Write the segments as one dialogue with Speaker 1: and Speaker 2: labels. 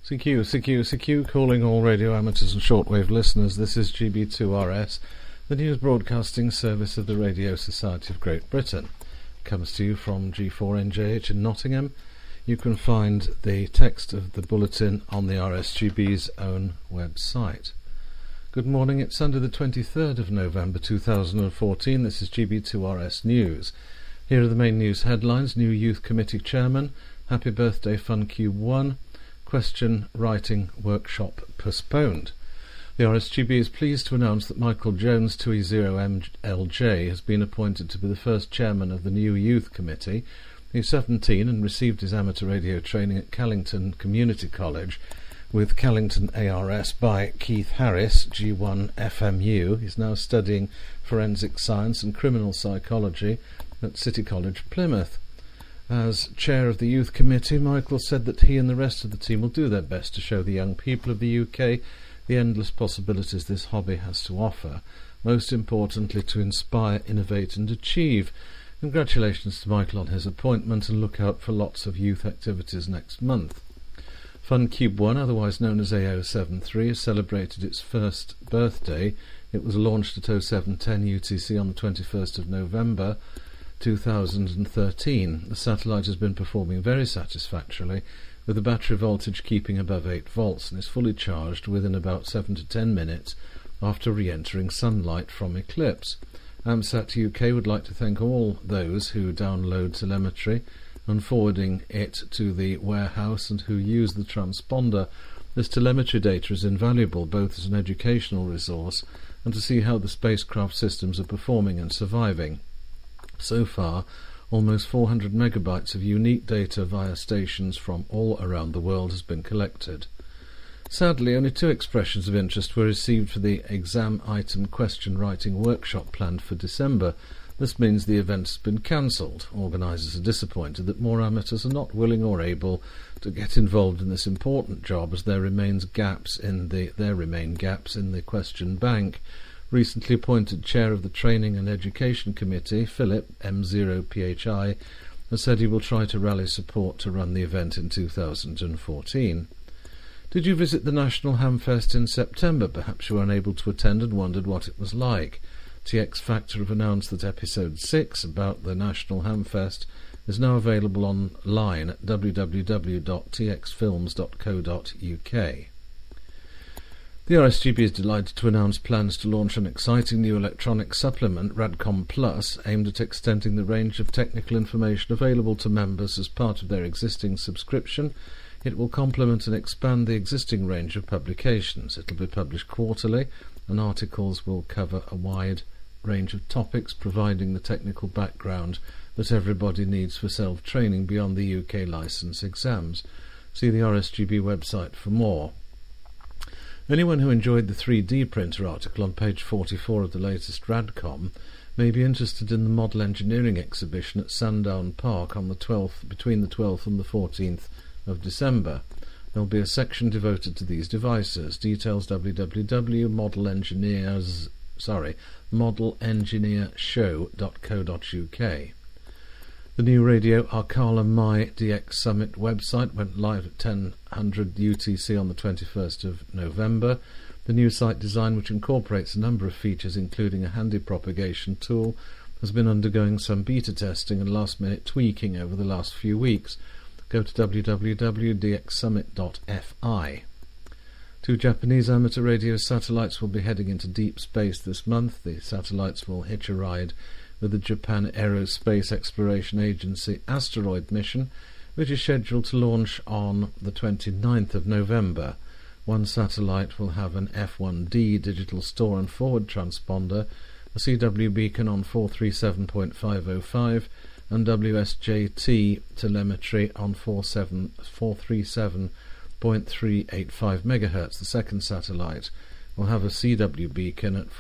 Speaker 1: CQ, calling all radio amateurs and shortwave listeners. This is GB2RS, the news broadcasting service of the Radio Society of Great Britain. It comes to you from G4NJH in Nottingham. You can find the text of the bulletin on the RSGB's own website. Good morning, it's Sunday the 23rd of November 2014. This is GB2RS News. Here are the main news headlines. New Youth Committee Chairman, Happy Birthday Fun Cube 1, Question Writing Workshop postponed. The RSGB is pleased to announce that Michael Jones 2E0MLJ has been appointed to be the first chairman of the New Youth Committee. He's 17 and received his amateur radio training at Callington Community College with Callington ARS by Keith Harris, G1 FMU. He's now studying forensic science and criminal psychology at City College, Plymouth. As chair of the youth committee, Michael said that he and the rest of the team will do their best to show the young people of the UK the endless possibilities this hobby has to offer, most importantly to inspire, innovate and achieve. Congratulations to Michael on his appointment, and look out for lots of youth activities next month. Fun Cube 1, otherwise known as AO73, has celebrated its first birthday. It was launched at 0710 UTC on the 21st of November 2013. The satellite has been performing very satisfactorily, with the battery voltage keeping above 8 volts, and is fully charged within about 7 to 10 minutes after re-entering sunlight from eclipse. AMSAT UK would like to thank all those who download telemetry and forwarding it to the warehouse and who use the transponder. This telemetry data is invaluable both as an educational resource and to see how the spacecraft systems are performing and surviving. So far, almost 400 megabytes of unique data via stations from all around the world has been collected. Sadly, only 2 expressions of interest were received for the exam item question writing workshop planned for December. This means the event has been cancelled. Organisers are disappointed that more amateurs are not willing or able to get involved in this important job, as there remain gaps in the question bank. Recently appointed chair of the Training and Education Committee, Philip M0PHI, has said he will try to rally support to run the event in 2014. Did you visit the National Hamfest in September? Perhaps you were unable to attend and wondered what it was like. TX Factor have announced that episode 6 about the National Hamfest is now available online at www.txfilms.co.uk. The RSGB is delighted to announce plans to launch an exciting new electronic supplement, Radcom Plus, aimed at extending the range of technical information available to members as part of their existing subscription. It will complement and expand the existing range of publications. It will be published quarterly, and articles will cover a wide range of topics, providing the technical background that everybody needs for self-training beyond the UK licence exams. See the RSGB website for more. Anyone who enjoyed the 3D printer article on page 44 of the latest Radcom may be interested in the Model Engineering exhibition at Sandown Park on between the 12th and the 14th of December. There will be a section devoted to these devices. Details modelengineershow.co.uk. The new Radio Arcala My DX Summit website went live at 1000 UTC on the 21st of November. The new site design, which incorporates a number of features including a handy propagation tool, has been undergoing some beta testing and last-minute tweaking over the last few weeks. Go to www.dxsummit.fi. 2 Japanese amateur radio satellites will be heading into deep space this month. The satellites will hitch a ride with the Japan Aerospace Exploration Agency asteroid mission, which is scheduled to launch on the 29th of November. One satellite will have an F1D digital store and forward transponder, a CW beacon on 437.505, and WSJT telemetry on 437.385 MHz. The second satellite will have a CW beacon at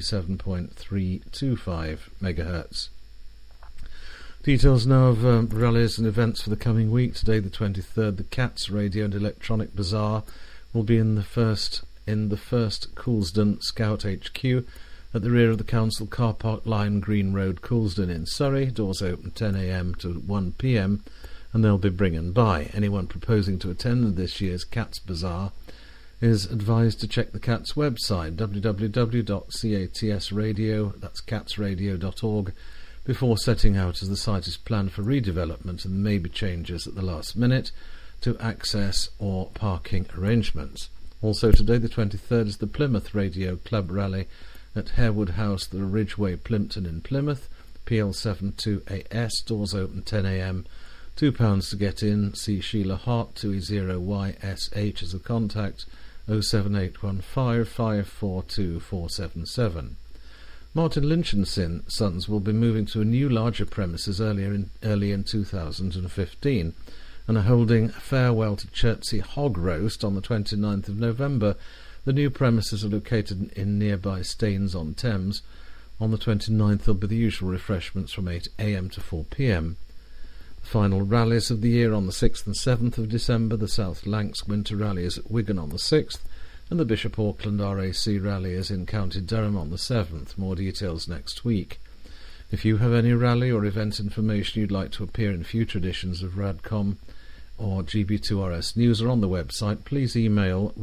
Speaker 1: 437.325 MHz. Details now of rallies and events for the coming week. Today, the 23rd, the CATS Radio and Electronic Bazaar will be in the first Coulsdon Scout HQ at the rear of the Council Car Park Line, Green Road, Coulsdon in Surrey. Doors open 10 a.m. to 1 p.m. and they'll be bringing by. Anyone proposing to attend this year's Cats Bazaar is advised to check the Cats website, www.catsradio, that's catsradio.org, before setting out, as the site is planned for redevelopment and may be changes at the last minute to access or parking arrangements. Also today, the 23rd, is the Plymouth Radio Club Rally at Harewood House, the Ridgeway, Plympton in Plymouth, PL72AS, doors open 10 a.m, £2 to get in. See Sheila Hart, 2E0YSH as a contact, 07815 542 477. Martin Lynch and Sons will be moving to a new larger premises early in 2015 and are holding a farewell to Chertsey hog roast on the 29th of November. The new premises are located in nearby Staines-on-Thames. On the 29th there'll be the usual refreshments from 8 a.m. to 4 p.m. The final rallies of the year on the 6th and 7th of December. The South Lancs Winter Rally is at Wigan on the 6th, and the Bishop Auckland RAC Rally is in County Durham on the 7th. More details next week. If you have any rally or event information you'd like to appear in future editions of Radcom or GB2RS News or on the website, please email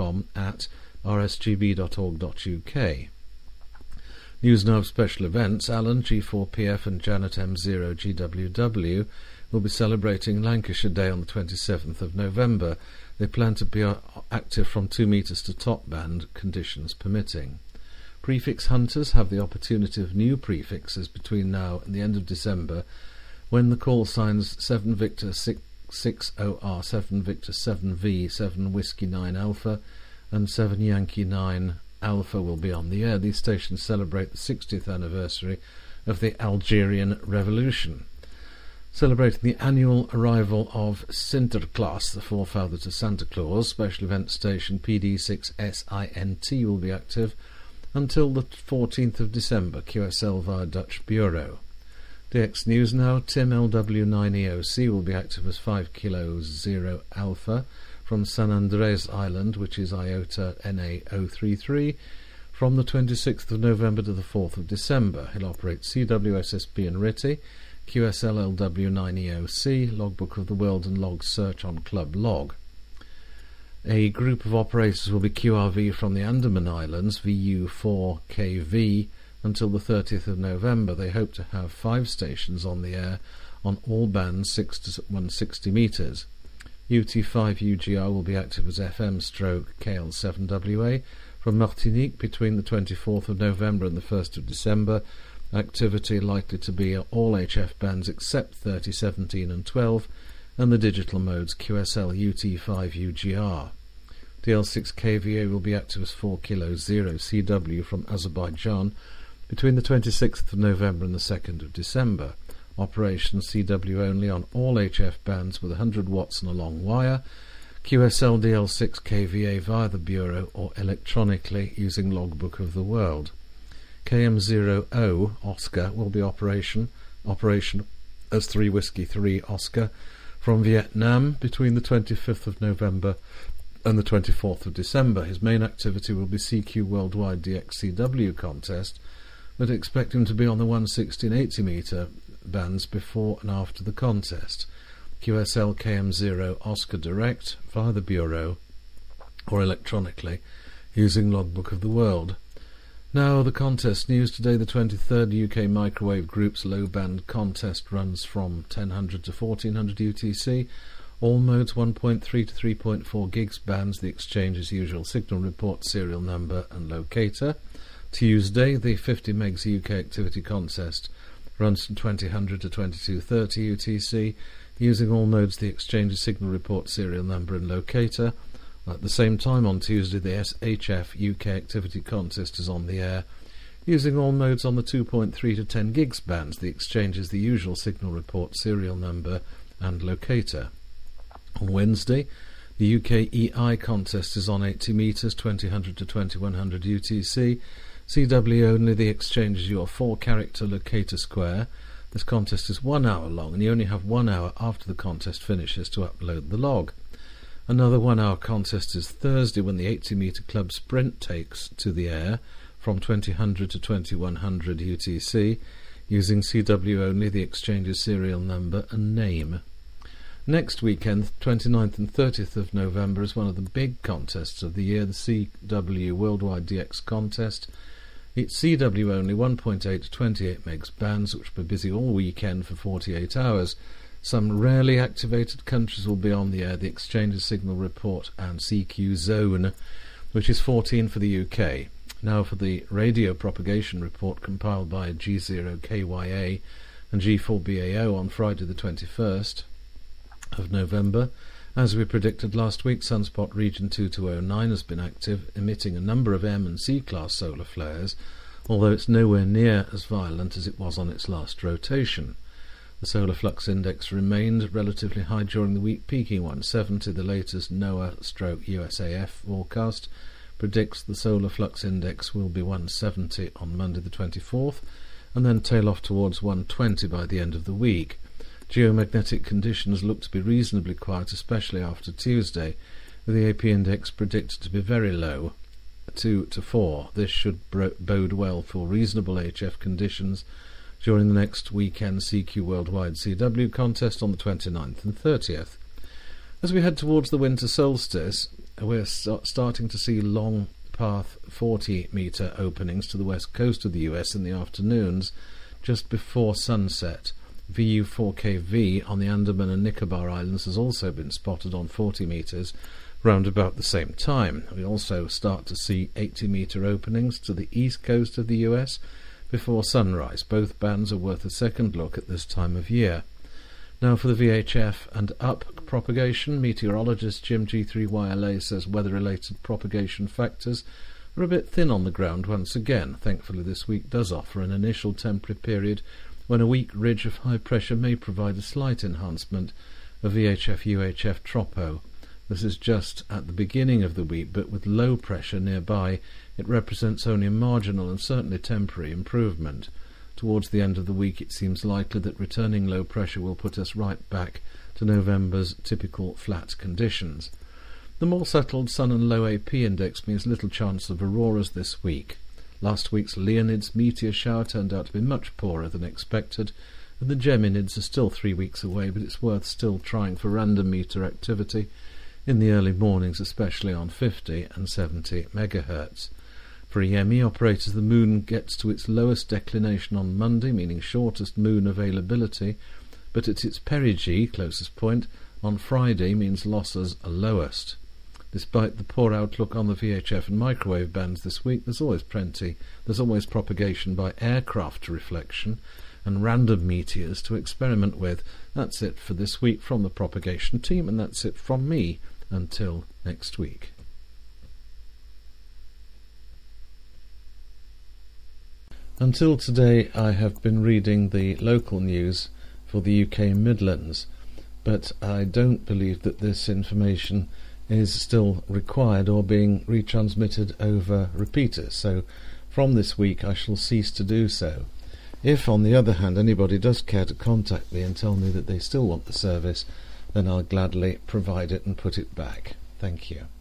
Speaker 1: radcom@rsgb.org.uk. News now of special events. Alan, G4PF and Janet M0GWW will be celebrating Lancashire Day on the 27th of November. They plan to be active from 2 metres to top band, conditions permitting. Prefix hunters have the opportunity of new prefixes between now and the end of December, when the call signs 7 Victor 60R, 7 Victor 7V, 7 Whiskey 9 Alpha and 7 Yankee 9 Alpha will be on the air. These stations celebrate the 60th anniversary of the Algerian Revolution. Celebrating the annual arrival of Sinterklaas, the forefather to Santa Claus, special event station PD6SINT will be active until the 14th of December, QSL via Dutch Bureau. DX News now. Tim LW9EOC will be active as 5 Kilo 0 Alpha from San Andres Island, which is IOTA NA033, from the 26th of November to the 4th of December. He'll operate CWSSB and RITI, QSL LW9EOC, Logbook of the World and Log Search on Club Log. A group of operators will be QRV from the Andaman Islands, VU4KV, until the 30th of November. They hope to have 5 stations on the air on all bands 6 to 160 metres. UT5UGR will be active as FM/KL7WA from Martinique between the 24th of November and the 1st of December. Activity likely to be all HF bands except 30, 17 and 12, and the digital modes QSL UT5UGR. DL6KVA will be active as 4 Kilo 0 CW from Azerbaijan between the 26th of November and the 2nd of December. Operation CW only on all HF bands with 100 watts and a long wire. QSL DL6KVA via the Bureau or electronically using Logbook of the World. KM0O Oscar will be operation as 3 Whiskey 3 Oscar from Vietnam between the 25th of November and the 24th of December. His main activity will be CQ Worldwide DXCW contest, but expect him to be on the 160 and 80 metre bands before and after the contest. QSL KM0 Oscar Direct via the Bureau or electronically using Logbook of the World. Now the contest news. Today the 23rd, UK Microwave Group's low band contest runs from 1000 to 1400 UTC. All modes 1.3 to 3.4 gigs bands. The exchange as usual signal report, serial number and locator. Tuesday the 50 megs UK activity contest runs from 2000 to 2230 UTC, using all modes the exchange signal report, serial number and locator. At the same time on Tuesday the SHF UK activity contest is on the air, using all modes on the 2.3 to 10 gigs bands. The exchange is the usual signal report, serial number and locator. On Wednesday the UK EI contest is on 80 metres, 2000 to 2100 UTC. CW only, the exchange is your 4-character locator square. This contest is 1 hour long and you only have 1 hour after the contest finishes to upload the log. Another 1 hour contest is Thursday when the 80 metre club sprint takes to the air from 2000 to 2100 UTC, using CW only, the exchange's serial number and name. Next weekend, 29th and 30th of November, is one of the big contests of the year, the CW Worldwide DX Contest. It's CW only 1.8 to 28 megs bands, which will be busy all weekend for 48 hours. Some rarely activated countries will be on the air, the Exchanges Signal Report and CQ Zone, which is 14 for the UK. Now for the Radio Propagation Report compiled by G0KYA and G4BAO on Friday the 21st of November. As we predicted last week, Sunspot Region 2209 has been active, emitting a number of M and C class solar flares, although it's nowhere near as violent as it was on its last rotation. The solar flux index remained relatively high during the week, peaking 170. The latest NOAA/USAF forecast predicts the solar flux index will be 170 on Monday the 24th, and then tail off towards 120 by the end of the week. Geomagnetic conditions look to be reasonably quiet, especially after Tuesday, with the AP index predicted to be very low, 2 to 4. This should bode well for reasonable HF conditions during the next weekend CQ Worldwide CW contest on the 29th and 30th. As we head towards the winter solstice, we're starting to see long path 40-metre openings to the west coast of the US in the afternoons, just before sunset. VU4KV on the Andaman and Nicobar Islands has also been spotted on 40 metres round about the same time. We also start to see 80-metre openings to the east coast of the US before sunrise. Both bands are worth a second look at this time of year. Now for the VHF and up propagation, meteorologist Jim G3YLA says weather-related propagation factors are a bit thin on the ground once again. Thankfully this week does offer an initial temporary period when a weak ridge of high pressure may provide a slight enhancement of VHF-UHF tropo. This is just at the beginning of the week, but with low pressure nearby, it represents only a marginal and certainly temporary improvement. Towards the end of the week, it seems likely that returning low pressure will put us right back to November's typical flat conditions. The more settled sun and low AP index means little chance of auroras this week. Last week's Leonids meteor shower turned out to be much poorer than expected, and the Geminids are still 3 weeks away, but it's worth still trying for random meteor activity in the early mornings, especially on 50 and 70 megahertz. For EME operators, the moon gets to its lowest declination on Monday, meaning shortest moon availability, but at its perigee, closest point, on Friday means losses are lowest. Despite the poor outlook on the VHF and microwave bands this week, there's always propagation by aircraft reflection and random meteors to experiment with. That's it for this week from the propagation team, and that's it from me until next week. Until today, I have been reading the local news for the UK Midlands, but I don't believe that this information is still required or being retransmitted over repeaters, so from this week I shall cease to do so. If, on the other hand, anybody does care to contact me and tell me that they still want the service, then I'll gladly provide it and put it back. Thank you.